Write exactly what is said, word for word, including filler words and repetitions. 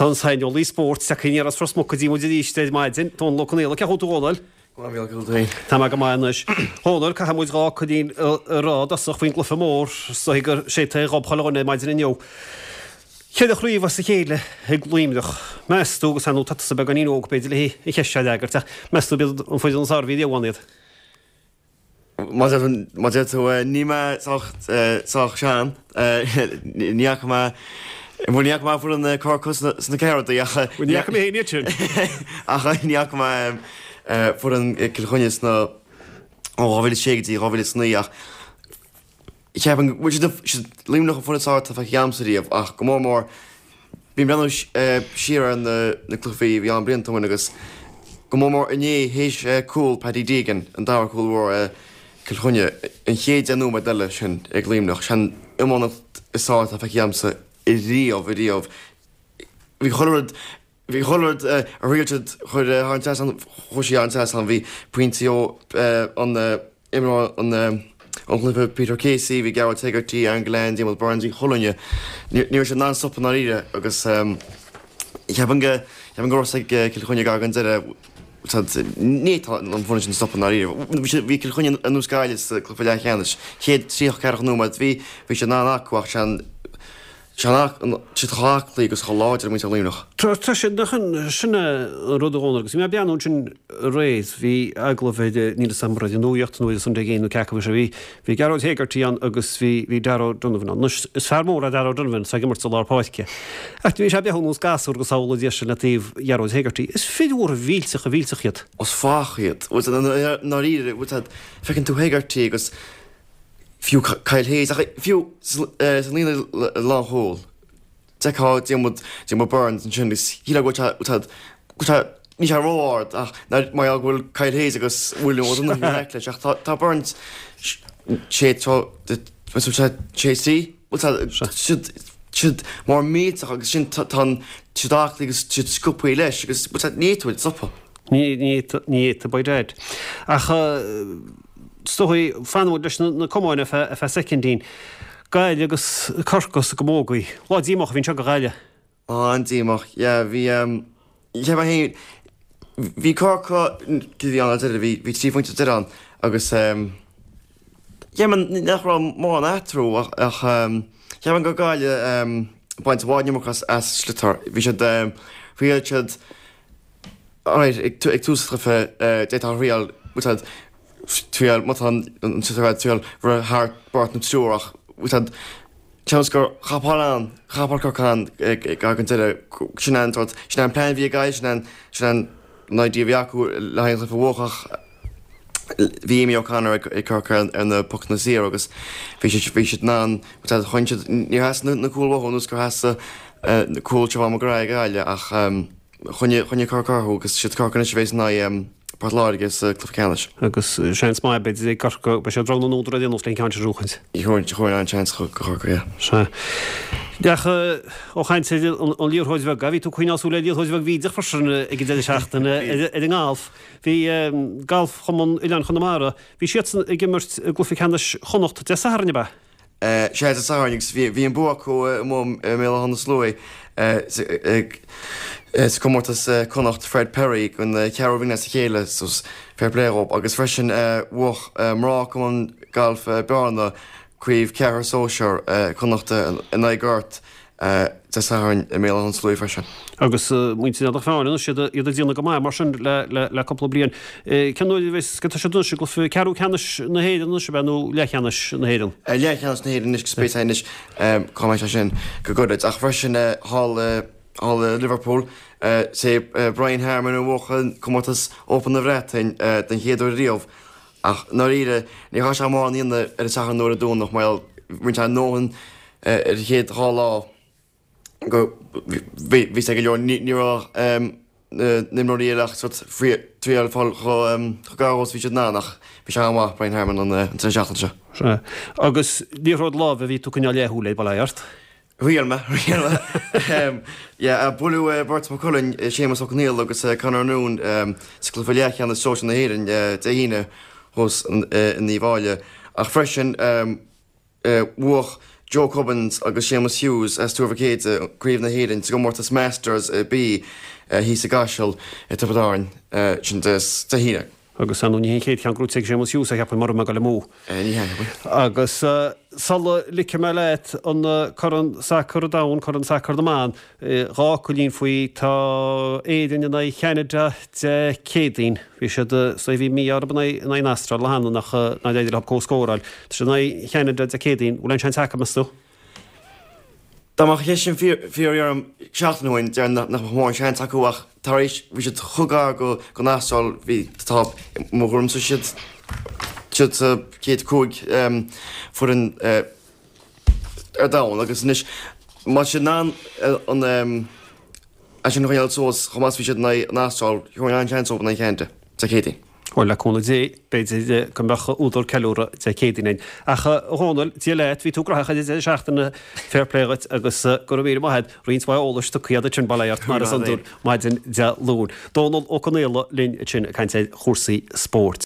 Tá sain olí sport sa cíar as frosmocadí mu díiste maidin tón locanéla ce hóúáil. Tá go maiis Honor cha muid rá chudín rád asach faoin glufa mór sa gur sé robchaána maidin inniu. Chéad chríomh sa chéile ag glúimdach. Meúgus anú tá sa beganí óg beidir le i cheiste agarta. Meú bid an foiid an sár vídeohhaid. Má tú níime sách seán níach má bhfuil níach má fu an cócus na ceirta acha níach mé héine tún. Acha níach má fu an cilchuine na óhfuil ségadtí ráhfuil sníach. Ich heb een líam nach fuá a fe jamsaríomh ach go mór bí brenn siar an na clufií bhí an brintamin agus go mór iné hééis cool pedí dégan an dáhar coolhór cilchunne an chéad anú me deile sin ag líamnach sean imánach isá a fe jamsa i riomh i riomh. Bhí choid Bhí choid a rialtead chuir an chuisií an an bhí puintío an imrá an Only Peter Casey, we go take our tea and Glenn, Dimel Burns, Holland. Near a non stop on Arida, because um, you haven't got, you haven't got like Kilconia Gargans at a neat on furnishing stop on Arida. We should be Kilconia and New Sky is the Clifford Hanish. He had three Carnum we, we should not aquach and Shanach Chitrak League is larger than we tell you. Tá sinna rudónagus. Mé beanú sin rééis hí aglahéide ní sambra de nóocht nó san géanú cecha se bhí hí garró hégartíí an agus bhí hí daró dunmhan. Nus is fermór a daró dunmhan sa mar lápáice. Ach bhí sé beús gasú go saola dé sin natíh jarró hégartíí. Is fiúr vílsach a vílsachiad. Os fáchiad, was naíre fecinn tú hégartíí agus fiú cail hééis fiú san lína láthól. Teá dé Burns an sin hí go ní sé rád ach mai bhfuil cail hééis agus bhfuil le ach tá Burns sé sé siad mar méach agus sin tan siúdáach agus siad scopaí leis agus néúil sopa. Ní ní a baidéid. Ach stoí fanú leis na comáin a fe secondín. Gaile agus carcos go mógaí. Lá díach hín se go gaile. Á an díach, bhí hé hí carcha bhí an bhí bhí tríhainte de an agus nachrá má an étrú ach an go gaile baint bháinneachchas as slitar. Bhí sé bhí siad ag tústra détá rial tuil mat an tuil ru haar bart na túach. Had chans gur chapán chapán gan tiile sin tot sin an plan bhí gaiis sin sin naidíhheaú le le bhchach bhí mé canar ag chu ar na po na sé agus bhí sé bhí si ná chuinte ní has na coolhús gur heasa na coolte bh gra gaile ach chunne chunne carcarthú agus si carcanna sé bhééis na Parlagus Clifcanis. Agus sean mai be carco be sé drona nódra dénos le canse rúchaint. I chuint chuin an chans chucha. Se. Deach ó chaint sé an líorthid bheith gahí tú chuoineású le líorthid bheith víidir farsanna ag dé seachtainna ag an gáalf. Bhí gáalf chumon Ileán Chonamara, bhí siad ag gimmart Clifcanis chonacht de saharne ba. sé a saharnigs bhí an buach ó mó mé an slói Is komórtas connacht Fred Perry gon cearhhína sa chéile sos fairléop agus freisin bhuach mrá chun galf bearna chuomh cear sóisiir connachta in éigirt de sahain mé an slúí freisin. Agus muinte a fáin si iad díanana go mai mar sin le coppla blion. Ceanúid bheits go sé dúise go cearú cheannis na héidir se benú lecheannis na héidir. Lecheannis na héidir is spéinis comá sin go goid ach freisin hall all Liverpool uh, sé uh, Brian Harman an bhchan comórtas open na bhretain uh, den héadú riomh ach ná ire ní há se máin íonna ar sachan nóir a dún nach mail muint an nóhan ar héad há lá go bhí sé go leor nírá nimróíach tríal fáil chu gáhs bhí sé nánach bhí se amá Brian Harman an seachtainse. Agus díród lá a bhí tú cinne léthú le bailart. Rialma, rialma. Ja, bulu Bart McCullin, Seamus O'Connell agus Conor Noon, siclfiliach an social na héirin de híine hos in ní bhaile. Ach freisin bhuach Joe Cubbins agus Seamus Hughes as tuaircéide gríomh na héann go mórtas Masters bí hí sa gaisiil tupadáin sin de híine. Agus an ní chéad chean grúteigh Seamus Hughes a cheappa mar me go le mú. Agus sala lice me leit an choran sacr dain choran sacr daán rá go lín faoi tá éidir na cheanide de cédaín. Bhí sé sa bhí mí arba na nastra le hána nach na éidir hab cóscóráil. Tá sé na cheanide de cédaín bhfuil an sean sacha mastú. Dáach hé sin fiorarm seaachnahain de nach máin sean takeach taréis bhí sé chugá go go násáil hí tá mórm sa siad siad céad cúig fu an ar dáin agus níos má sé ná an sin réal sós chomás bhí siad na násáil chuin an sean ópa na cheanta sa chédaí. Hol le cúna dé beidir go mecha údal ceúra de cédaine. Acha hónal tí leit hí tú gracha seachtainna fairpléiget agus go bhí maiid rins bh ólaiste chuad sin bailart mar an dún maidin de lún. Dónal ó chunéile linn sin caiinte chósaí sport.